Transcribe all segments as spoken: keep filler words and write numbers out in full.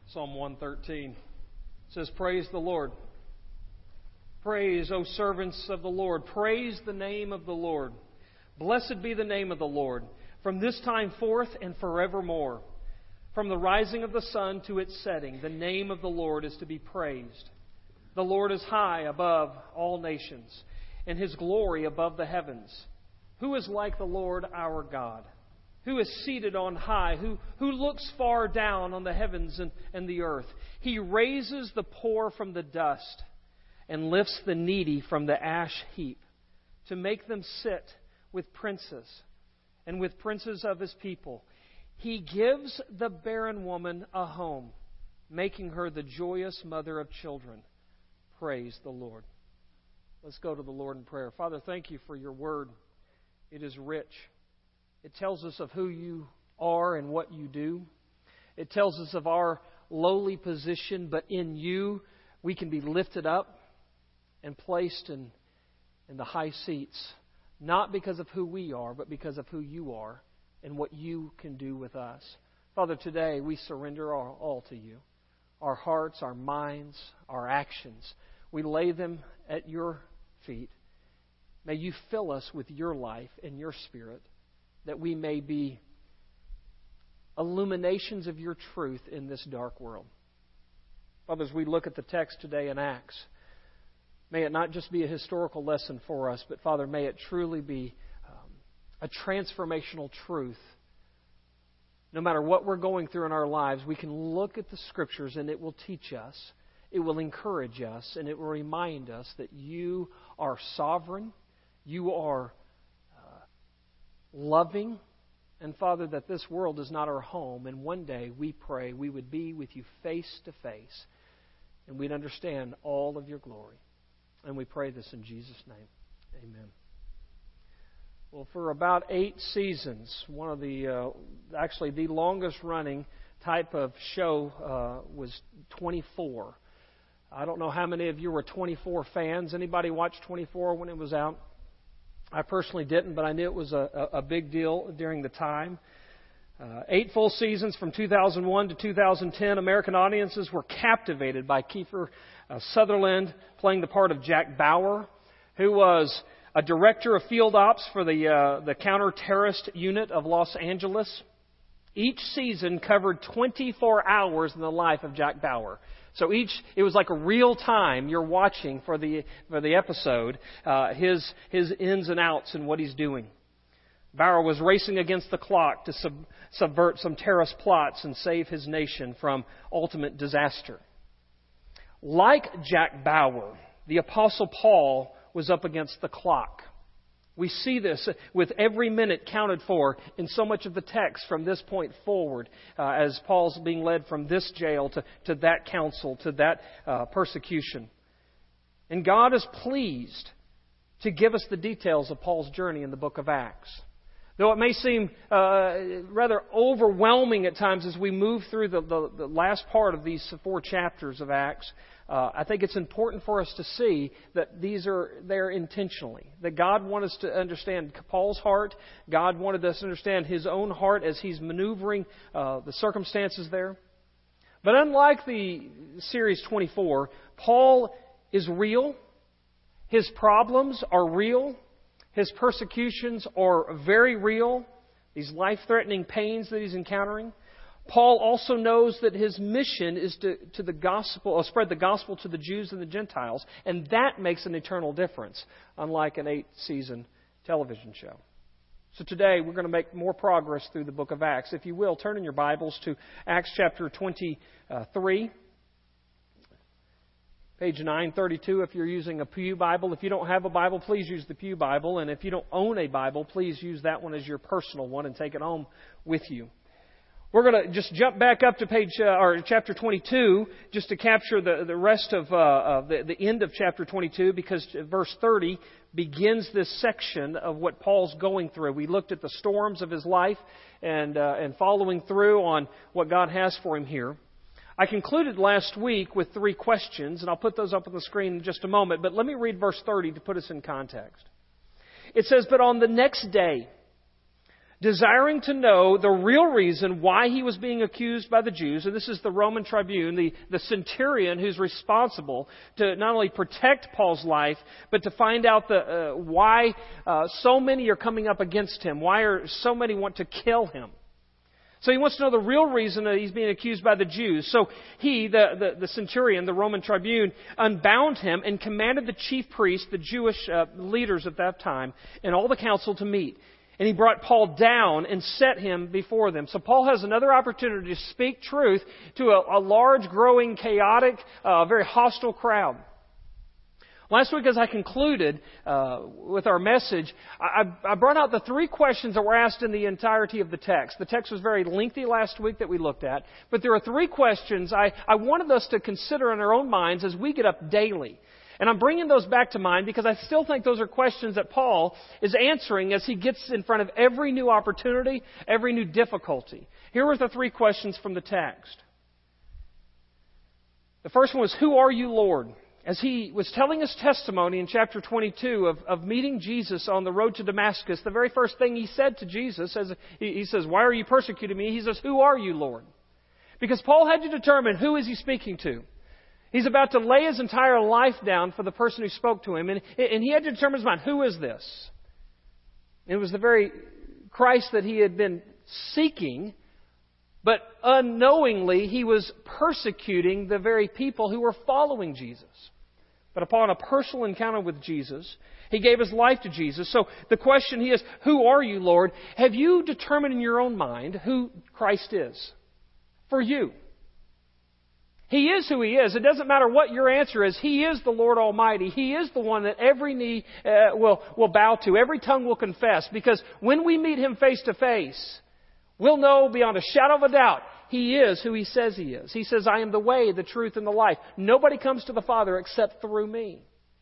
Psalm one thirteen says, "Praise the Lord. Praise, O servants of the Lord. Praise the name of the Lord. Blessed be the name of the Lord, from this time forth and forevermore. From the rising of the sun to its setting, the name of the Lord is to be praised. The Lord is high above all nations, and His glory above the heavens. Who is like the Lord our God? Who is seated on high? Who, who looks far down on the heavens and, and the earth? He raises the poor from the dust and lifts the needy from the ash heap, to make them sit with princes and with princes of His people. He gives the barren woman a home, making her the joyous mother of children. Praise the Lord." Let's go to the Lord in prayer. Father, thank You for Your word. It is rich. It tells us of who You are and what You do. It tells us of our lowly position, but in You we can be lifted up and placed in, in the high seats, not because of who we are, but because of who You are and what You can do with us. Father, today we surrender all, all to You. Our hearts, our minds, our actions, we lay them at Your feet. May You fill us with Your life and Your Spirit, that we may be illuminations of Your truth in this dark world. Father, as we look at the text today in Acts, may it not just be a historical lesson for us, but Father, may it truly be um, a transformational truth. No matter what we're going through in our lives, we can look at the Scriptures and it will teach us, it will encourage us, and it will remind us that You are sovereign, You are uh, loving, and Father, that this world is not our home, and one day we pray we would be with You face to face, and we'd understand all of Your glory. And we pray this in Jesus' name. Amen. Well, for about eight seasons, one of the, uh, actually the longest running type of show uh, was twenty-four. I don't know how many of you were twenty-four fans. Anybody watch twenty-four when it was out? I personally didn't, but I knew it was a, a big deal during the time. Uh, eight full seasons from two thousand one to two thousand ten. American audiences were captivated by Kiefer uh, Sutherland playing the part of Jack Bauer, who was a director of field ops for the uh, the counter-terrorist unit of Los Angeles. Each season covered twenty-four hours in the life of Jack Bauer. So each, it was like a real time you're watching for the for the episode, uh, his his ins and outs and what he's doing. Bauer was racing against the clock to sub, subvert some terrorist plots and save his nation from ultimate disaster. Like Jack Bauer, the Apostle Paul was up against the clock. We see this with every minute counted for in so much of the text from this point forward, uh, as Paul's being led from this jail to, to that council, to that uh, persecution. And God is pleased to give us the details of Paul's journey in the book of Acts. Though it may seem uh, rather overwhelming at times as we move through the, the, the last part of these four chapters of Acts, uh, I think it's important for us to see that these are there intentionally. That God wanted us to understand Paul's heart. God wanted us to understand His own heart as He's maneuvering uh, the circumstances there. But unlike the series twenty-four, Paul is real. His problems are real. His persecutions are very real, these life-threatening pains that he's encountering. Paul also knows that his mission is to, to the gospel, or spread the gospel to the Jews and the Gentiles, and that makes an eternal difference, unlike an eight-season television show. So today we're going to make more progress through the book of Acts. If you will, turn in your Bibles to Acts chapter twenty-three. Page nine thirty-two if you're using a Pew Bible. If you don't have a Bible, please use the Pew Bible. And if you don't own a Bible, please use that one as your personal one and take it home with you. We're going to just jump back up to page uh, or chapter twenty-two just to capture the, the rest of, uh, of the, the end of chapter twenty-two, because verse thirty begins this section of what Paul's going through. We looked at the storms of his life and uh, and following through on what God has for him here. I concluded last week with three questions, and I'll put those up on the screen in just a moment, but let me read verse thirty to put us in context. It says, "But on the next day, desiring to know the real reason why he was being accused by the Jews. And this is the Roman tribune, the, the centurion who's responsible to not only protect Paul's life, but to find out the, uh, why uh, so many are coming up against him. Why are so many want to kill him? So he wants to know the real reason that he's being accused by the Jews. So he, the, the, the centurion, the Roman tribune, unbound him and commanded the chief priests, the Jewish uh, leaders at that time, and all the council to meet. And he brought Paul down and set him before them. So Paul has another opportunity to speak truth to a, a large, growing, chaotic, uh, very hostile crowd. Last week, as I concluded uh, with our message, I, I brought out the three questions that were asked in the entirety of the text. The text was very lengthy last week that we looked at, but there are three questions I, I wanted us to consider in our own minds as we get up daily. And I'm bringing those back to mind because I still think those are questions that Paul is answering as he gets in front of every new opportunity, every new difficulty. Here are the three questions from the text. The first one was, "Who are you, Lord?" As he was telling his testimony in chapter twenty-two of, of meeting Jesus on the road to Damascus, the very first thing he said to Jesus, as he, he says, "Why are you persecuting me?" He says, "Who are you, Lord?" Because Paul had to determine who is he speaking to. He's about to lay his entire life down for the person who spoke to him. And, and he had to determine his mind, who is this? It was the very Christ that he had been seeking, but unknowingly he was persecuting the very people who were following Jesus. But upon a personal encounter with Jesus, he gave his life to Jesus. So the question he is, who are you, Lord? Have you determined in your own mind who Christ is for you? He is who He is. It doesn't matter what your answer is. He is the Lord Almighty. He is the one that every knee uh, will, will bow to. Every tongue will confess. Because when we meet Him face to face, we'll know beyond a shadow of a doubt He is who He says He is. He says, "I am the way, the truth, and the life. Nobody comes to the Father except through me."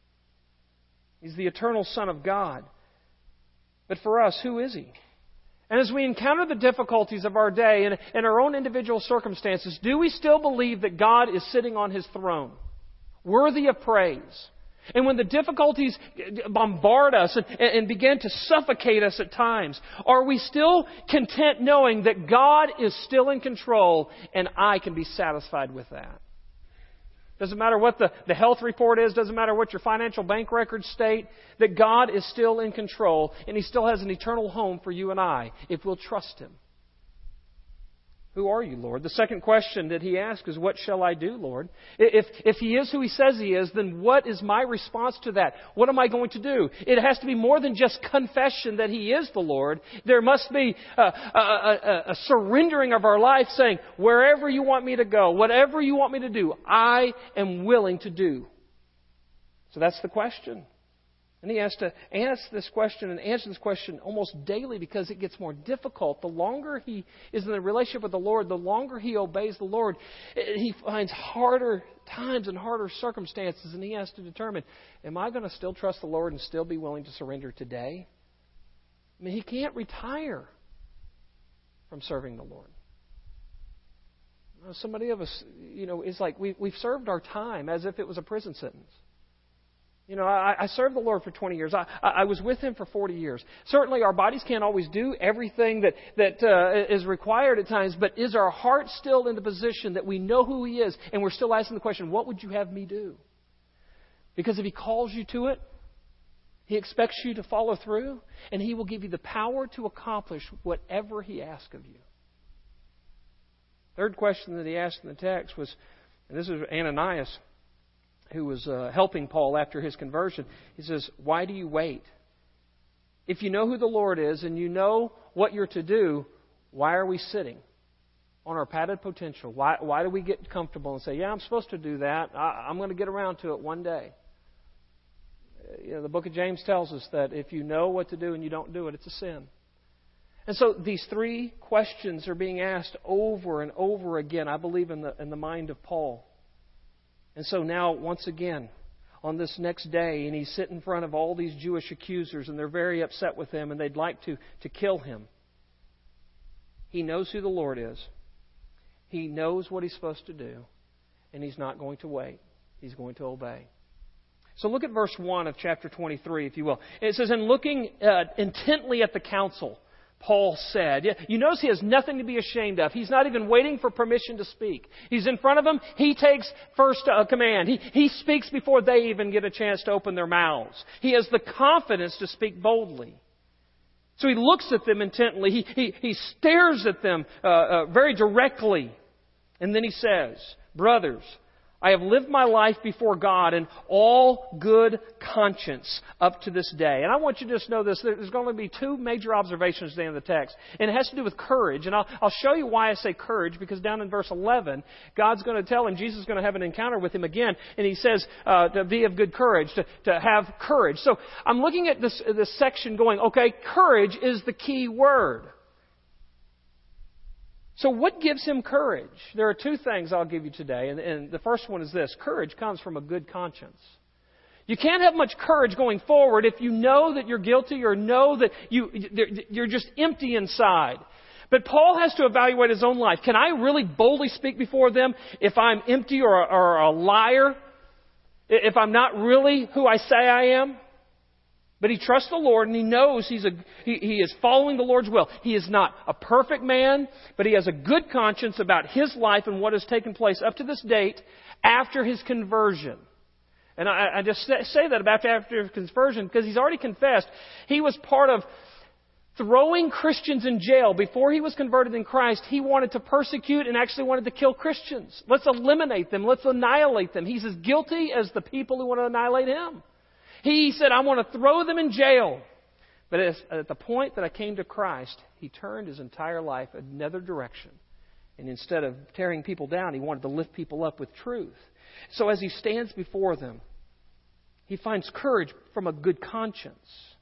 He's the eternal Son of God. But for us, who is He? And as we encounter the difficulties of our day and, and our own individual circumstances, do we still believe that God is sitting on His throne, worthy of praise? And when the difficulties bombard us and, and begin to suffocate us at times, are we still content knowing that God is still in control and I can be satisfied with that? Doesn't matter what the, the health report is, doesn't matter what your financial bank records state, that God is still in control and He still has an eternal home for you and I if we'll trust Him. Who are you, Lord? The second question that he asks is, what shall I do, Lord? If, if He is who He says He is, then what is my response to that? What am I going to do? It has to be more than just confession that He is the Lord. There must be a, a, a, a surrendering of our life saying, wherever you want me to go, whatever you want me to do, I am willing to do. So that's the question. And he has to ask this question and answer this question almost daily because it gets more difficult. The longer he is in a relationship with the Lord, the longer he obeys the Lord, he finds harder times and harder circumstances, and he has to determine, am I going to still trust the Lord and still be willing to surrender today? I mean, he can't retire from serving the Lord. So many of us, you know, it's like we, we've served our time as if it was a prison sentence. You know, I, I served the Lord for twenty years. I, I was with Him for forty years. Certainly, our bodies can't always do everything that, that uh, is required at times, but is our heart still in the position that we know who He is and we're still asking the question, what would you have me do? Because if He calls you to it, He expects you to follow through, and He will give you the power to accomplish whatever He asks of you. Third question that he asked in the text was, and this is Ananias, who was uh, helping Paul after his conversion. He says, why do you wait? If you know who the Lord is and you know what you're to do, why are we sitting on our padded potential? Why, why do we get comfortable and say, yeah, I'm supposed to do that. I, I'm going to get around to it one day. You know, the book of James tells us that if you know what to do and you don't do it, it's a sin. And so these three questions are being asked over and over again, I believe, in the in the mind of Paul. And so now, once again, on this next day, and he's sitting in front of all these Jewish accusers, and they're very upset with him, and they'd like to, to kill him. He knows who the Lord is. He knows what he's supposed to do, and he's not going to wait. He's going to obey. So look at verse one of chapter twenty-three, if you will. It says, and looking uh, intently at the council. Paul said. You notice he has nothing to be ashamed of. He's not even waiting for permission to speak. He's in front of them. He takes first uh, command. He, he speaks before they even get a chance to open their mouths. He has the confidence to speak boldly. So he looks at them intently. He, he, he stares at them uh, uh, very directly. And then he says, brothers, I have lived my life before God in all good conscience up to this day. And I want you to just know this. There's going to be two major observations at the end of the text. And it has to do with courage. And I'll, I'll show you why I say courage. Because down in verse eleven, God's going to tell him, Jesus is going to have an encounter with him again. And he says uh, to be of good courage, to, to have courage. So I'm looking at this, this section going, okay, courage is the key word. So what gives him courage? There are two things I'll give you today. And, and the first one is this. Courage comes from a good conscience. You can't have much courage going forward if you know that you're guilty or know that you, you're just empty inside. But Paul has to evaluate his own life. Can I really boldly speak before them if I'm empty or, or a liar? If I'm not really who I say I am? But he trusts the Lord and he knows he's a, he, he is following the Lord's will. He is not a perfect man, but he has a good conscience about his life and what has taken place up to this date after his conversion. And I, I just say that about after his conversion because he's already confessed. He was part of throwing Christians in jail. Before he was converted in Christ, he wanted to persecute and actually wanted to kill Christians. Let's eliminate them. Let's annihilate them. He's as guilty as the people who want to annihilate him. He said, I want to throw them in jail. But at the point that I came to Christ, he turned his entire life another direction. And instead of tearing people down, he wanted to lift people up with truth. So as he stands before them, he finds courage from a good conscience.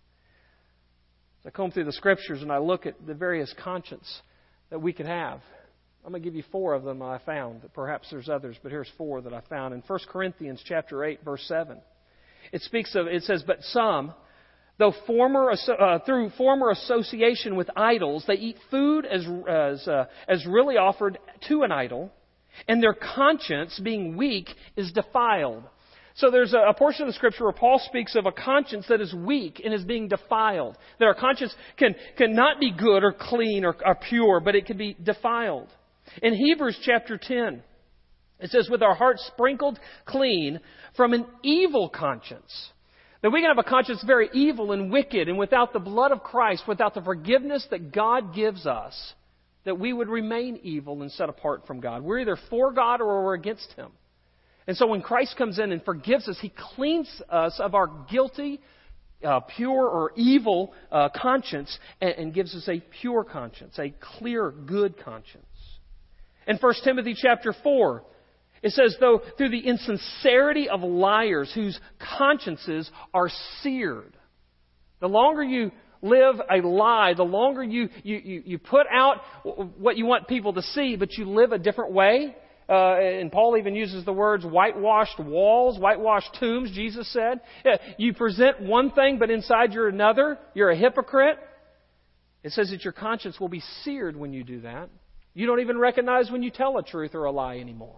As I comb through the Scriptures and I look at the various conscience that we could have, I'm going to give you four of them I found. Perhaps there's others, but here's four that I found. In First Corinthians chapter eight, verse seven. It speaks of, it says, but some, though former, uh, through former association with idols, they eat food as, as, uh, as really offered to an idol, and their conscience, being weak, is defiled. So there's a, a portion of the Scripture where Paul speaks of a conscience that is weak and is being defiled. That our conscience can, can not be good or clean or, or pure, but it can be defiled. In Hebrews chapter ten, it says, with our hearts sprinkled clean from an evil conscience. That we can have a conscience very evil and wicked, and without the blood of Christ, without the forgiveness that God gives us, that we would remain evil and set apart from God. We're either for God or we're against Him. And so when Christ comes in and forgives us, He cleans us of our guilty, uh, pure or evil uh, conscience and, and gives us a pure conscience, a clear, good conscience. In First Timothy chapter four, it says, though through the insincerity of liars whose consciences are seared. The longer you live a lie, the longer you, you, you, you put out what you want people to see, but you live a different way. Uh, and Paul even uses the words whitewashed walls, whitewashed tombs, Jesus said. Yeah, you present one thing, but inside you're another. You're a hypocrite. It says that your conscience will be seared when you do that. You don't even recognize when you tell a truth or a lie anymore.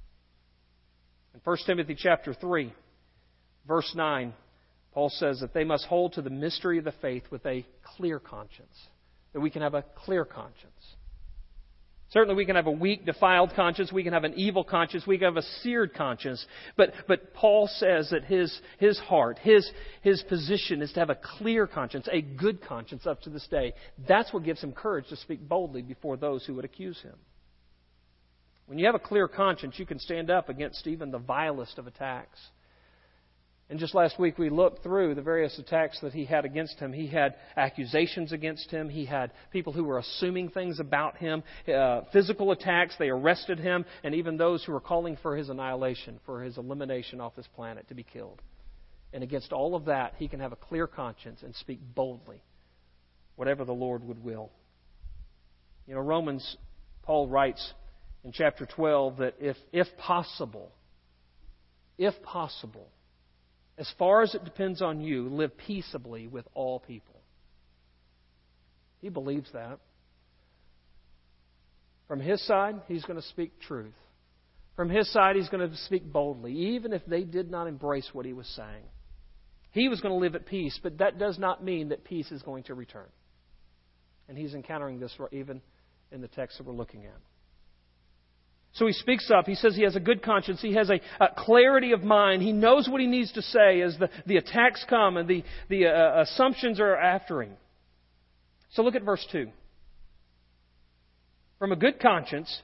In First Timothy chapter three, verse nine, Paul says that they must hold to the mystery of the faith with a clear conscience. That we can have a clear conscience. Certainly we can have a weak, defiled conscience. We can have an evil conscience. We can have a seared conscience. But but Paul says that his his heart, his his position is to have a clear conscience, a good conscience up to this day. That's what gives him courage to speak boldly before those who would accuse him. When you have a clear conscience, you can stand up against even the vilest of attacks. And just last week we looked through the various attacks that he had against him. He had accusations against him. He had people who were assuming things about him. Uh, physical attacks. They arrested him. And even those who were calling for his annihilation, for his elimination off this planet, to be killed. And against all of that, he can have a clear conscience and speak boldly, whatever the Lord would will. You know, Romans, Paul writes in chapter twelve that if, if possible, if possible, as far as it depends on you, live peaceably with all people. He believes that. From his side, he's going to speak truth. From his side, he's going to speak boldly, even if they did not embrace what he was saying. He was going to live at peace, but that does not mean that peace is going to return. And he's encountering this even in the text that we're looking at. So he speaks up. He says he has a good conscience. He has a, a clarity of mind. He knows what he needs to say as the, the attacks come and the, the uh, assumptions are after him. So look at verse two. From a good conscience,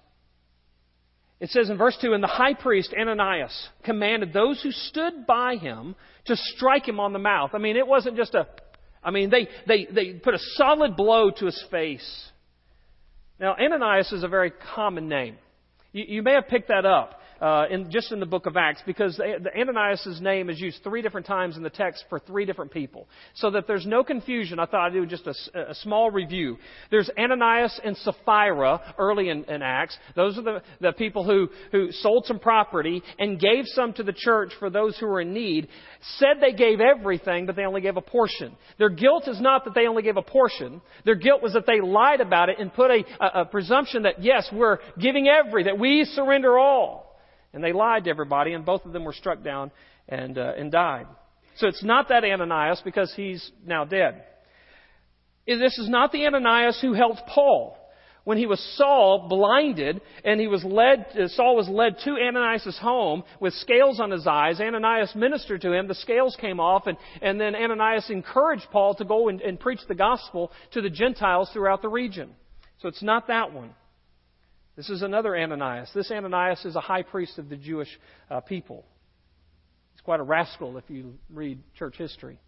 it says in verse two, and the high priest Ananias commanded those who stood by him to strike him on the mouth. I mean, it wasn't just a, I mean, they, they, they put a solid blow to his face. Now, Ananias is a very common name. You, you may have picked that up uh, in just in the book of Acts, because the, the Ananias' name is used three different times in the text for three different people. So that there's no confusion, I thought I'd do just a, a small review. There's Ananias and Sapphira early in, in Acts. Those are the, the people who, who sold some property and gave some to the church for those who were in need. Said they gave everything, but they only gave a portion. Their guilt is not that they only gave a portion. Their guilt was that they lied about it and put a, a, a presumption that, yes, we're giving every, that we surrender all. And they lied to everybody, and both of them were struck down and uh, and died. So it's not that Ananias, because he's now dead. This is not the Ananias who helped Paul. When he was Saul blinded, and he was led, Saul was led to Ananias' home with scales on his eyes. Ananias ministered to him. The scales came off, and, and then Ananias encouraged Paul to go and, and preach the gospel to the Gentiles throughout the region. So it's not that one. This is another Ananias. This Ananias is a high priest of the Jewish uh, people. He's quite a rascal if you read church history.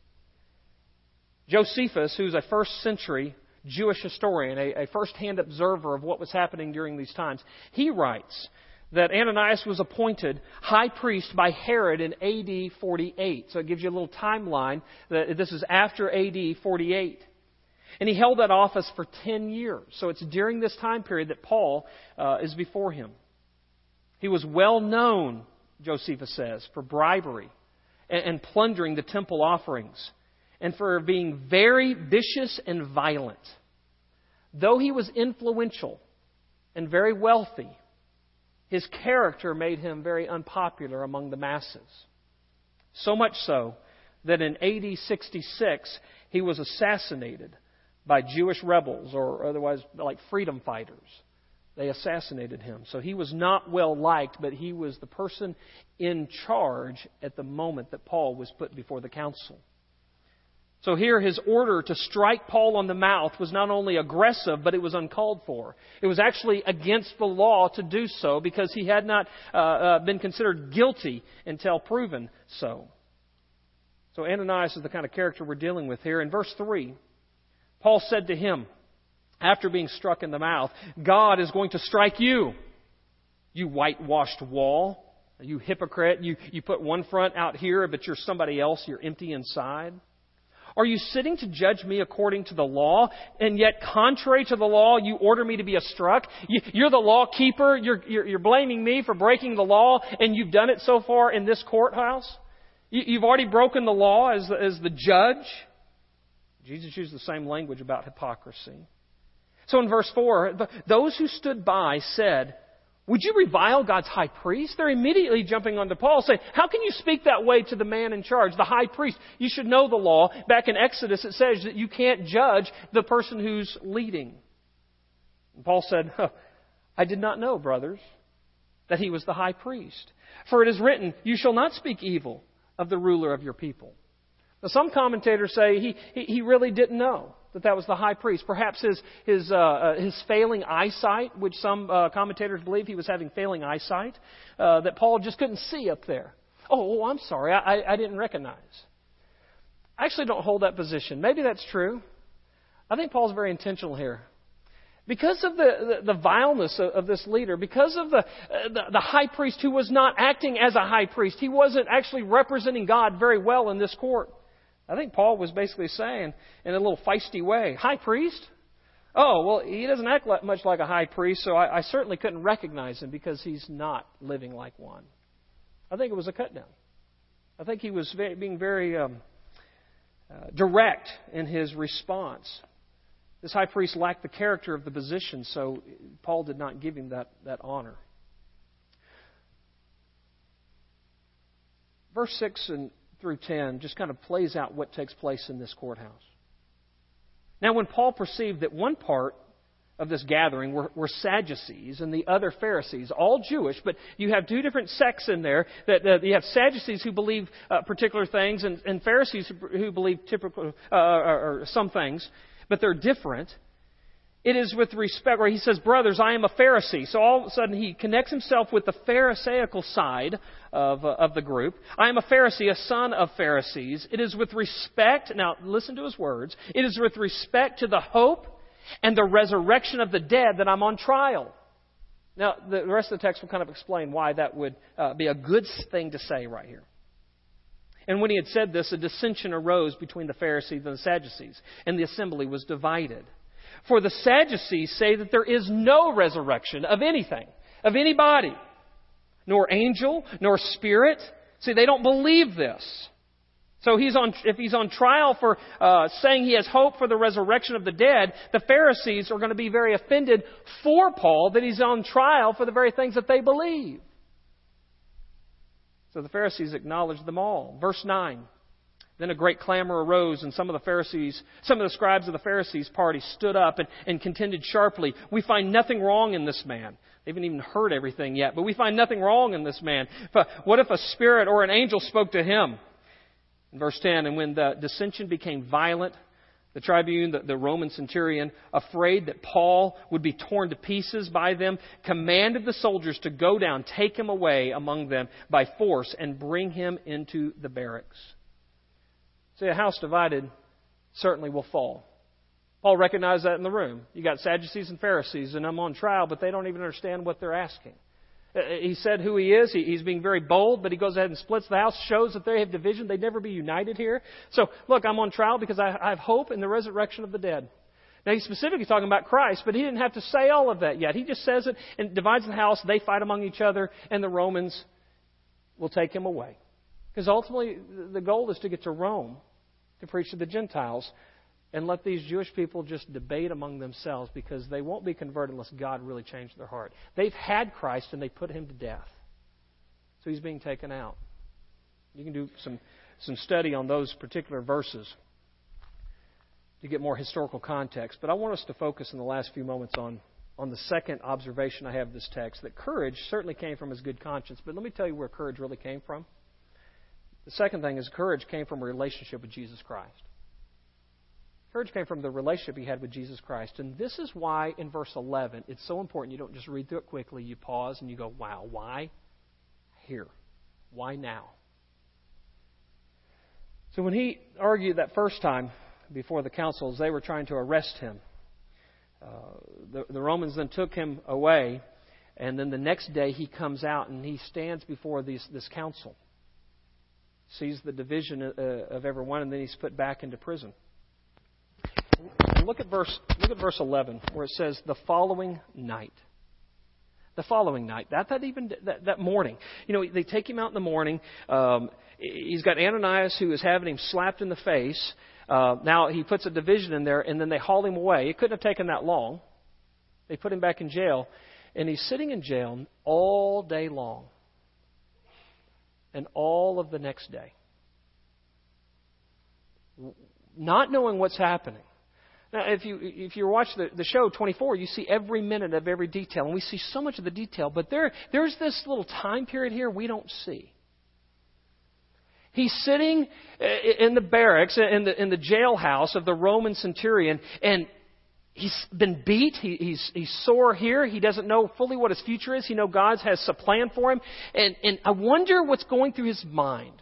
Josephus, who's a first century Jewish historian, a, a first-hand observer of what was happening during these times, he writes that Ananias was appointed high priest by Herod in A D forty-eight. So it gives you a little timeline that this is after A D forty-eight. And he held that office for ten years. So it's during this time period that Paul uh, is before him. He was well known, Josephus says, for bribery and, and plundering the temple offerings, and for being very vicious and violent. Though he was influential and very wealthy, his character made him very unpopular among the masses. So much so that in A D sixty-six he was assassinated by Jewish rebels, or otherwise like freedom fighters. They assassinated him. So he was not well liked, but he was the person in charge at the moment that Paul was put before the council. So here his order to strike Paul on the mouth was not only aggressive, but it was uncalled for. It was actually against the law to do so, because he had not uh, uh, been considered guilty until proven so. So Ananias is the kind of character we're dealing with here. In verse three, Paul said to him, after being struck in the mouth, God is going to strike you, you whitewashed wall. You hypocrite. You, you put one front out here, but you're somebody else. You're empty inside. Are you sitting to judge me according to the law, and yet contrary to the law, you order me to be struck? You, you're the law keeper. You're, you're, you're blaming me for breaking the law, and you've done it so far in this courthouse? You, you've already broken the law as the, as the judge. Jesus used the same language about hypocrisy. So in verse four, those who stood by said, would you revile God's high priest? They're immediately jumping onto Paul, saying, how can you speak that way to the man in charge, the high priest? You should know the law. Back in Exodus, it says that you can't judge the person who's leading. And Paul said, huh, I did not know, brothers, that he was the high priest. For it is written, you shall not speak evil of the ruler of your people. Now, some commentators say he, he, he really didn't know that that was the high priest. Perhaps his his uh, uh, his failing eyesight, which some uh, commentators believe he was having failing eyesight, uh, that Paul just couldn't see up there. Oh, oh I'm sorry, I, I didn't recognize. I actually don't hold that position. Maybe that's true. I think Paul's very intentional here. Because of the, the, the vileness of, of this leader, because of the, uh, the the high priest who was not acting as a high priest, he wasn't actually representing God very well in this court. I think Paul was basically saying in a little feisty way, high priest? Oh, well, he doesn't act like, much like a high priest, so I, I certainly couldn't recognize him because he's not living like one. I think it was a cut down. I think he was very, being very um, uh, direct in his response. This high priest lacked the character of the position, so Paul did not give him that, that honor. Verse six and through ten just kind of plays out what takes place in this courthouse. Now, when Paul perceived that one part of this gathering were, were Sadducees and the other Pharisees, all Jewish, but you have two different sects in there. That, that you have Sadducees who believe uh, particular things and, and Pharisees who, who believe typical uh, or, or some things, but they're different. It is with respect, where he says, brothers, I am a Pharisee. So all of a sudden he connects himself with the Pharisaical side of, uh, of the group. I am a Pharisee, a son of Pharisees. It is with respect, now listen to his words, it is with respect to the hope and the resurrection of the dead that I'm on trial. Now, the rest of the text will kind of explain why that would uh, be a good thing to say right here. And when he had said this, a dissension arose between the Pharisees and the Sadducees, and the assembly was divided. For the Sadducees say that there is no resurrection of anything, of anybody, nor angel, nor spirit. See, they don't believe this. So he's on, if he's on trial for uh, saying he has hope for the resurrection of the dead, the Pharisees are going to be very offended for Paul that he's on trial for the very things that they believe. So the Pharisees acknowledged them all. Verse nine. Then a great clamor arose, and some of the Pharisees, some of the scribes of the Pharisees' party stood up and, and contended sharply. We find nothing wrong in this man. They haven't even heard everything yet, but we find nothing wrong in this man. What if a spirit or an angel spoke to him? In verse ten, and when the dissension became violent, the tribune, the, the Roman centurion, afraid that Paul would be torn to pieces by them, commanded the soldiers to go down, take him away among them by force, and bring him into the barracks. See, a house divided certainly will fall. Paul recognized that in the room. You got Sadducees and Pharisees, and I'm on trial, but they don't even understand what they're asking. He said who he is. He, he's being very bold, but he goes ahead and splits the house, shows that they have division. They'd never be united here. So, look, I'm on trial because I, I have hope in the resurrection of the dead. Now, he's specifically talking about Christ, but he didn't have to say all of that yet. He just says it and divides the house. They fight among each other, and the Romans will take him away. Because ultimately, the goal is to get to Rome to preach to the Gentiles and let these Jewish people just debate among themselves, because they won't be converted unless God really changed their heart. They've had Christ and they put him to death. So he's being taken out. You can do some, some study on those particular verses to get more historical context. But I want us to focus in the last few moments on, on the second observation I have of this text, that courage certainly came from his good conscience. But let me tell you where courage really came from. The second thing is courage came from a relationship with Jesus Christ. Courage came from the relationship he had with Jesus Christ. And this is why in verse eleven, it's so important. You don't just read through it quickly. You pause and you go, wow, why here? Why now? So when he argued that first time before the councils, they were trying to arrest him. Uh, the, the Romans then took him away. And then the next day he comes out and he stands before these, this council. Sees the division uh, of everyone, and then he's put back into prison. Look at verse look at verse eleven, where it says the following night. The following night. That that even that, that morning. You know, they take him out in the morning. Um, he's got Ananias who is having him slapped in the face. Uh, now he puts a division in there, and then they haul him away. It couldn't have taken that long. They put him back in jail, and he's sitting in jail all day long, and all of the next day, not knowing what's happening. Now, if you if you watch the, the show twenty-four, you see every minute of every detail, and we see so much of the detail. But there there's this little time period here we don't see. He's sitting in the barracks, in the in the jailhouse of the Roman centurion, and he's been beat. He, he's he's sore here. He doesn't know fully what his future is. He knows God has a plan for him, and and I wonder what's going through his mind.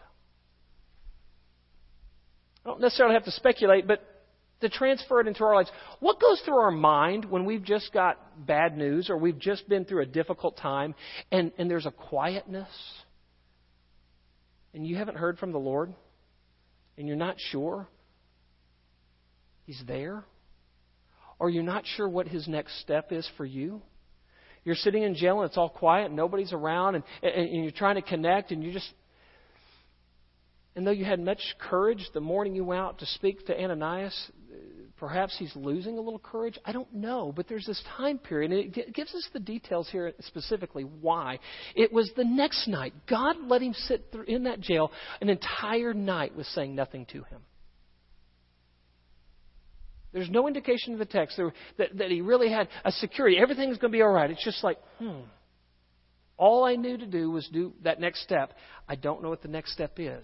I don't necessarily have to speculate, but to transfer it into our lives. What goes through our mind when we've just got bad news or we've just been through a difficult time and, and there's a quietness and you haven't heard from the Lord and you're not sure He's there, or you're not sure what His next step is for you? You're sitting in jail and it's all quiet and nobody's around and, and, and you're trying to connect and you just... And though you had much courage the morning you went out to speak to Ananias, perhaps he's losing a little courage. I don't know. But there's this time period, and it gives us the details here specifically why. It was the next night. God let him sit in that jail an entire night with saying nothing to him. There's no indication in the text there, that, that he really had a security. Everything's going to be all right. It's just like, hmm. All I knew to do was do that next step. I don't know what the next step is.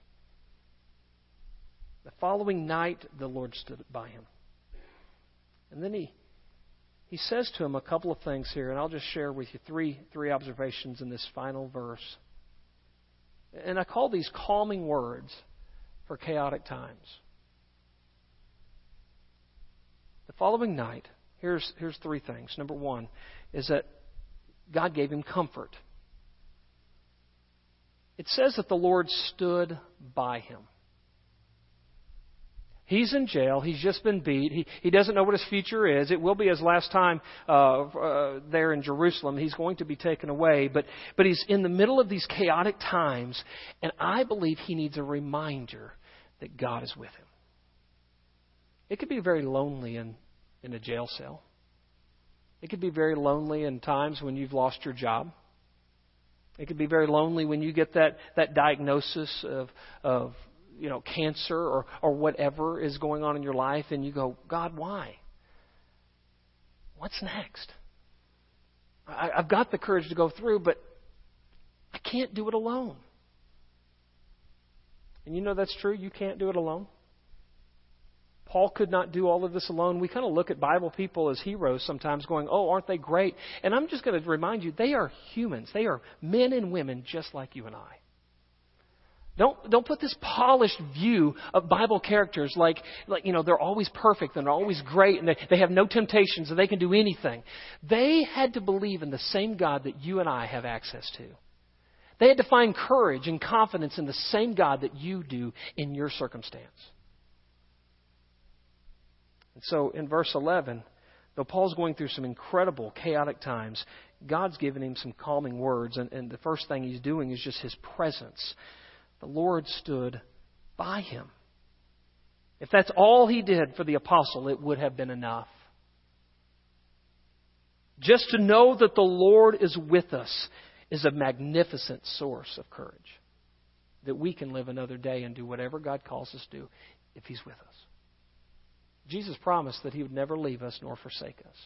The following night, the Lord stood by him. And then he he says to him a couple of things here, and I'll just share with you three three observations in this final verse. And I call these calming words for chaotic times. The following night, here's here's three things. Number one is that God gave him comfort. It says that the Lord stood by him. He's in jail. He's just been beat. He, he doesn't know what his future is. It will be his last time uh, uh, there in Jerusalem. He's going to be taken away. But, but he's in the middle of these chaotic times, and I believe he needs a reminder that God is with him. It could be very lonely in, in a jail cell. It could be very lonely in times when you've lost your job. It could be very lonely when you get that, that diagnosis of, of you know, cancer or, or whatever is going on in your life, and you go, God, why? What's next? I, I've got the courage to go through, but I can't do it alone. And you know that's true. You can't do it alone. Paul could not do all of this alone. We kind of look at Bible people as heroes sometimes going, oh, aren't they great? And I'm just going to remind you, they are humans. They are men and women just like you and I. Don't don't put this polished view of Bible characters like, like you know, they're always perfect and they're always great and they, they have no temptations and they can do anything. They had to believe in the same God that you and I have access to. They had to find courage and confidence in the same God that you do in your circumstance. And so in verse eleven, though Paul's going through some incredible chaotic times, God's given him some calming words. And, and the first thing he's doing is just his presence. The Lord stood by him. If that's all he did for the apostle, it would have been enough. Just to know that the Lord is with us is a magnificent source of courage. That we can live another day and do whatever God calls us to do if he's with us. Jesus promised that he would never leave us nor forsake us.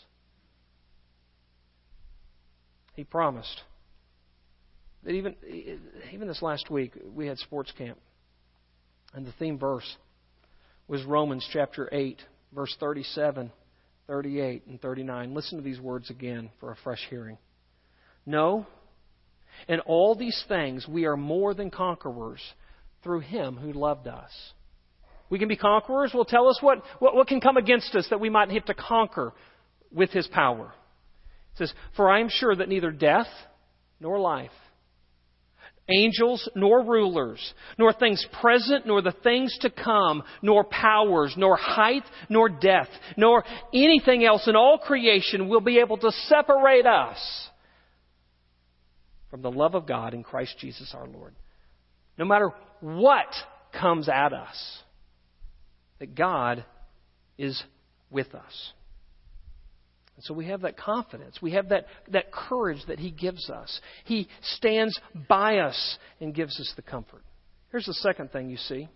He promised that even, even this last week, we had sports camp. And the theme verse was Romans chapter eight, verse thirty-seven, thirty-eight, and thirty-nine. Listen to these words again for a fresh hearing. No, in all these things we are more than conquerors through him who loved us. We can be conquerors. Well, tell us what, what, what can come against us that we might have to conquer with his power. It says, for I am sure that neither death nor life, angels nor rulers, nor things present, nor the things to come, nor powers, nor height, nor depth, nor anything else in all creation will be able to separate us from the love of God in Christ Jesus our Lord. No matter what comes at us, that God is with us. And so we have that confidence. We have that, that courage that he gives us. He stands by us and gives us the comfort. Here's the second thing you see.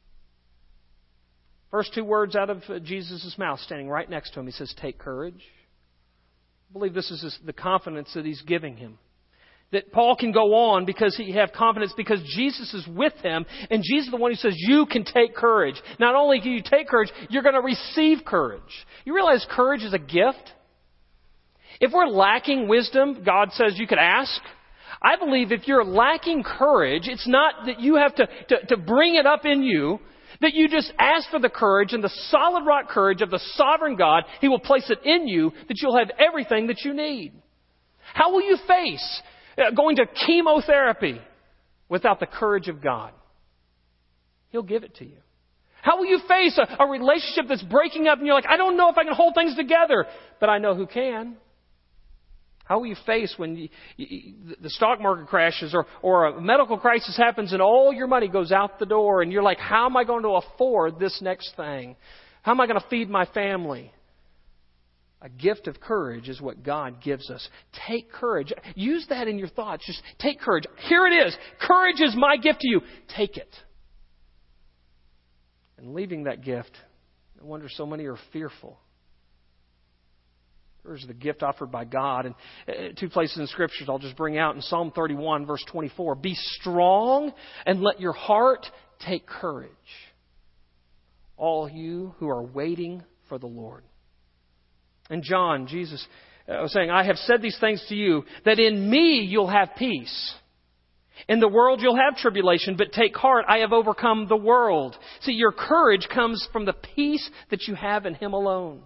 First two words out of Jesus' mouth, standing right next to him. He says, take courage. I believe this is the confidence that he's giving him. That Paul can go on because he have confidence because Jesus is with him. And Jesus is the one who says, you can take courage. Not only can you take courage, you're going to receive courage. You realize courage is a gift? If we're lacking wisdom, God says you could ask. I believe if you're lacking courage, it's not that you have to, to, to bring it up in you, that you just ask for the courage and the solid rock courage of the sovereign God. He will place it in you that you'll have everything that you need. How will you face going to chemotherapy without the courage of God? He'll give it to you. How will you face a, a relationship that's breaking up and you're like, I don't know if I can hold things together, but I know who can? How will you face when you, you, the stock market crashes or, or a medical crisis happens and all your money goes out the door and you're like, how am I going to afford this next thing? How am I going to feed my family? A gift of courage is what God gives us. Take courage. Use that in your thoughts. Just take courage. Here it is. Courage is my gift to you. Take it. And leaving that gift No wonder so many are fearful. Courage is the gift offered by God. And uh, two places in the Scriptures I'll just bring out. In Psalm thirty-one, verse twenty-four, be strong and let your heart take courage, all you who are waiting for the Lord. And John, Jesus uh, was saying, I have said these things to you, that in me you'll have peace. In the world you'll have tribulation, but take heart, I have overcome the world. See, your courage comes from the peace that you have in Him alone.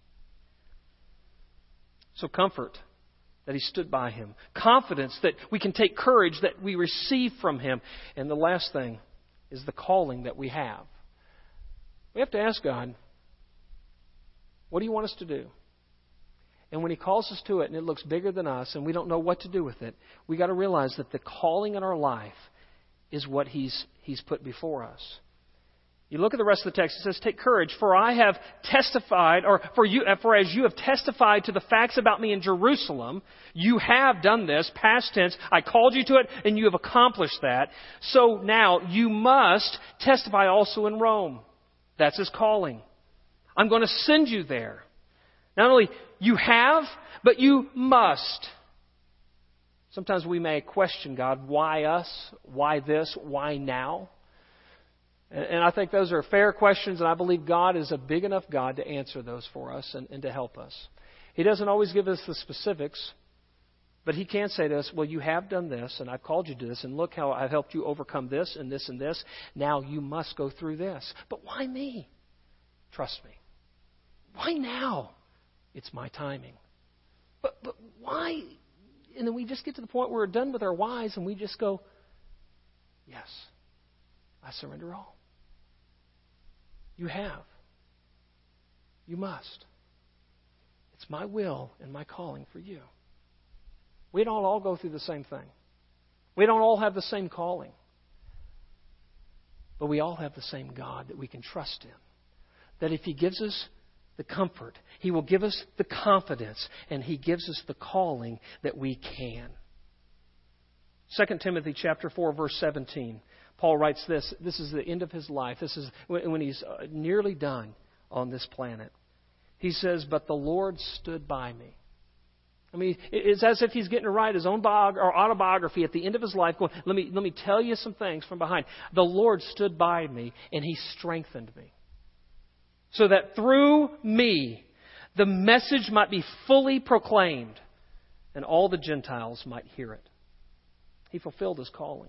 So comfort that He stood by Him. Confidence that we can take courage that we receive from Him. And the last thing is the calling that we have. We have to ask God, what do you want us to do? And when He calls us to it and it looks bigger than us and we don't know what to do with it, we got to realize that the calling in our life is what He's He's put before us. You look at the rest of the text, it says, take courage, for I have testified, or for you, for as you have testified to the facts about me in Jerusalem, you have done this, past tense, I called you to it, and you have accomplished that. So now you must testify also in Rome. That's His calling. I'm going to send you there. Not only you have, but you must. Sometimes we may question God, why us? Why this? Why now? And I think those are fair questions, and I believe God is a big enough God to answer those for us and, and to help us. He doesn't always give us the specifics, but He can say to us, well, you have done this, and I've called you to this, and look how I've helped you overcome this and this and this. Now you must go through this. But why me? Trust me. Why now? It's my timing. But but why? And then we just get to the point where we're done with our whys, and we just go, yes, I surrender all. You have. You must. It's my will and my calling for you. We don't all go through the same thing. We don't all have the same calling. But we all have the same God that we can trust in. That if He gives us the comfort, He will give us the confidence, and He gives us the calling that we can. Second Timothy chapter four, verse seventeen. Paul writes this. This is the end of his life. This is when he's nearly done on this planet. He says, but the Lord stood by me. I mean, it's as if he's getting to write his own biog- or autobiography at the end of his life, going, let me, let me tell you some things from behind. The Lord stood by me, and He strengthened me, so that through me the message might be fully proclaimed, and all the Gentiles might hear it. He fulfilled His calling.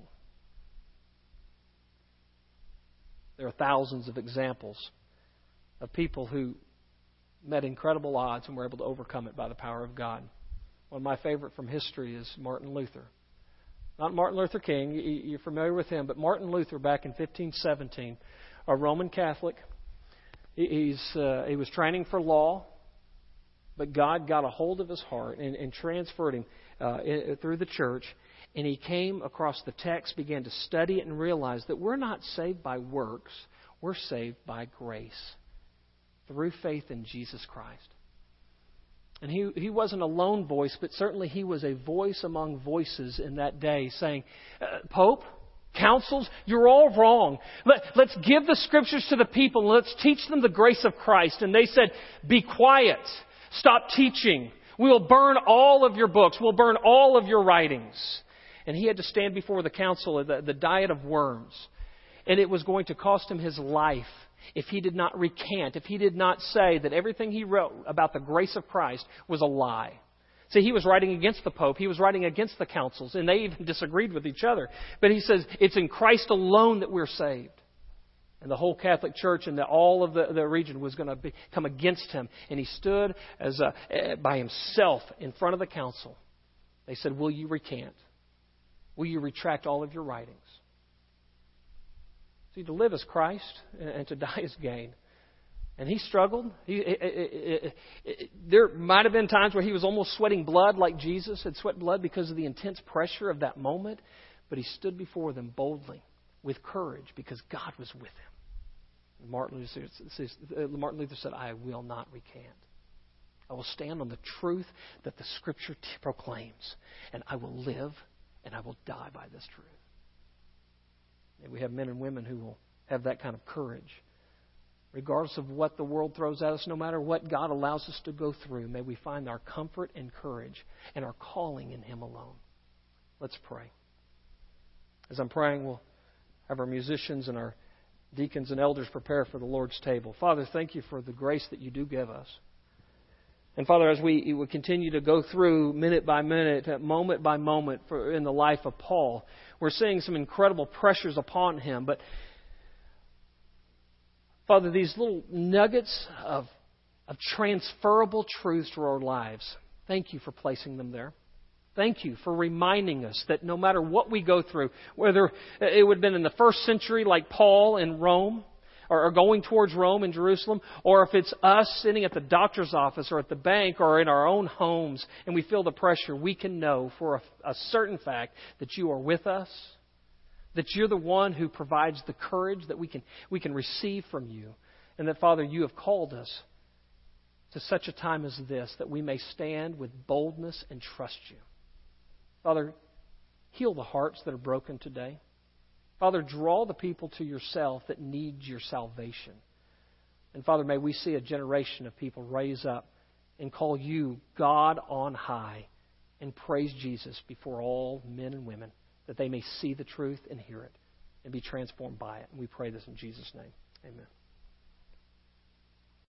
There are thousands of examples of people who met incredible odds and were able to overcome it by the power of God. One of my favorite from history is Martin Luther. Not Martin Luther King, you're familiar with him, but Martin Luther back in fifteen seventeen, a Roman Catholic. He's, uh, he was training for law, but God got a hold of his heart and, and transferred him uh, in, through the church. And he came across the text, began to study it, and realized that we're not saved by works. We're saved by grace through faith in Jesus Christ. And he, he wasn't a lone voice, but certainly he was a voice among voices in that day saying, uh, Pope, councils, you're all wrong. Let, let's give the Scriptures to the people and let's teach them the grace of Christ. And they said, be quiet. Stop teaching. We will burn all of your books. We'll burn all of your writings. And he had to stand before the council, the, the diet of worms. And it was going to cost him his life if he did not recant, if he did not say that everything he wrote about the grace of Christ was a lie. See, he was writing against the Pope. He was writing against the councils. And they even disagreed with each other. But he says, it's in Christ alone that we're saved. And the whole Catholic Church and the, all of the, the region was going to be, come against him. And he stood as a, by himself in front of the council. They said, will you recant? Will you retract all of your writings? See, to live as Christ and to die as gain. And he struggled. He, it, it, it, it, there might have been times where he was almost sweating blood like Jesus had sweat blood because of the intense pressure of that moment. But he stood before them boldly with courage because God was with him. Martin Luther, Martin Luther said, I will not recant. I will stand on the truth that the Scripture t- proclaims. And I will live and I will die by this truth. And we have men and women who will have that kind of courage. regardless of what the world throws at us, no matter what God allows us to go through, may we find our comfort and courage and our calling in Him alone. Let's pray. As I'm praying, we'll have our musicians and our deacons and elders prepare for the Lord's table. Father, thank you for the grace that you do give us. And Father, as we, we continue to go through minute by minute, moment by moment for, in the life of Paul, we're seeing some incredible pressures upon him. But Father, these little nuggets of, of transferable truths to our lives, thank you for placing them there. Thank you for reminding us that no matter what we go through, whether it would have been in the first century like Paul in Rome, or going towards Rome and Jerusalem, or if it's us sitting at the doctor's office or at the bank or in our own homes and we feel the pressure, we can know for a, a certain fact that you are with us, that you're the one who provides the courage that we can, we can receive from you, and that, Father, you have called us to such a time as this that we may stand with boldness and trust you. Father, heal the hearts that are broken today. Father, draw the people to yourself that need your salvation. And Father, may we see a generation of people raise up and call you God on high and praise Jesus before all men and women, that they may see the truth and hear it and be transformed by it. And we pray this in Jesus' name. Amen.